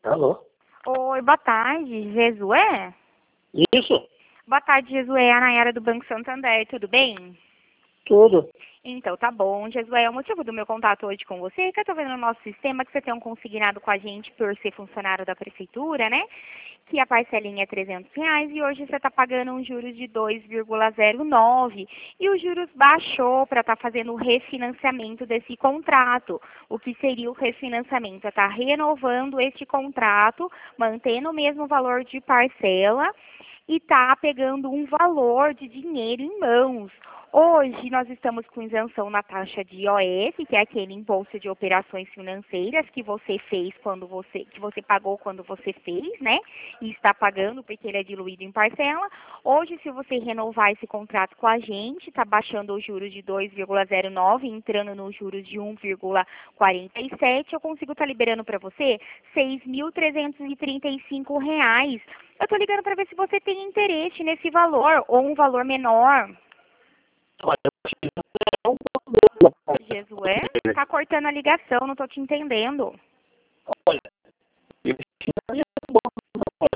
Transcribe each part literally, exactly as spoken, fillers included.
Alô? Oi, boa tarde, Jesué? Isso, Boa tarde, Jesué, a Nayara do Banco Santander, tudo bem? tudo. Então, tá bom, Jesué, o motivo do meu contato hoje com você é que eu tô vendo no nosso sistema que você tem um consignado com a gente por ser funcionário da prefeitura, né? Que a parcelinha é trezentos reais e hoje você está pagando um juros de dois vírgula zero nove e os juros baixou para estar fazendo o refinanciamento desse contrato. O que seria o refinanciamento? É estar renovando este contrato, mantendo o mesmo valor de parcela e tá pegando um valor de dinheiro em mãos. Hoje nós estamos com isenção na taxa de I O F, que é aquele imposto de operações financeiras que você fez quando você, que você pagou quando você fez, né? E está pagando porque ele é diluído em parcela. Hoje, se você renovar esse contrato com a gente, está baixando os juros de dois vírgula zero nove, entrando nos juros de um vírgula quarenta e sete, eu consigo estar liberando para você seis mil trezentos e trinta e cinco reais. Eu estou ligando para ver se você tem interesse nesse valor ou um valor menor. Olha, eu acho que é um pouco mesmo. Jesué, tá cortando a ligação, não tô te entendendo. Olha, eu tinha bom.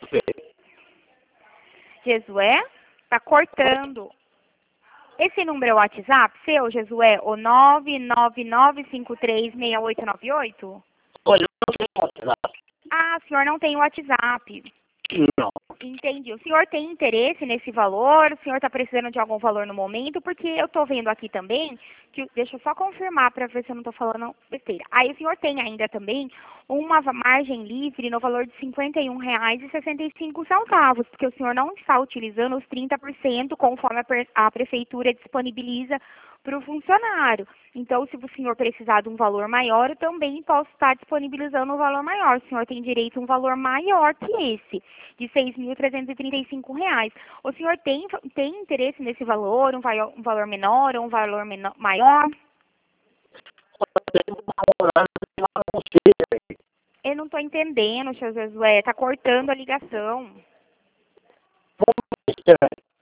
Jesué, tá cortando. Esse número é o WhatsApp seu, Jesué, o nove nove nove cinco três seis oito nove oito? Olha, eu não tenho WhatsApp. Ah, o senhor não tem WhatsApp. Não. Entendi. O senhor tem interesse nesse valor? O senhor está precisando de algum valor no momento? Porque eu estou vendo aqui também, que, deixa eu só confirmar para ver se eu não estou falando besteira. Aí o senhor tem ainda também uma margem livre no valor de cinquenta e um reais e sessenta e cinco centavos, porque o senhor não está utilizando os trinta por cento conforme a, pre- a prefeitura disponibiliza para o funcionário. Então, se o senhor precisar de um valor maior, eu também posso estar disponibilizando um valor maior. O senhor tem direito a um valor maior que esse, de seis mil trezentos e trinta e cinco reais. O senhor tem, tem interesse nesse valor, um, vai- um valor menor ou um valor menor, maior? Eu tenho uma namorada que ela não sei. Eu não estou entendendo, seu Josué. Está cortando a ligação. Como é estranho.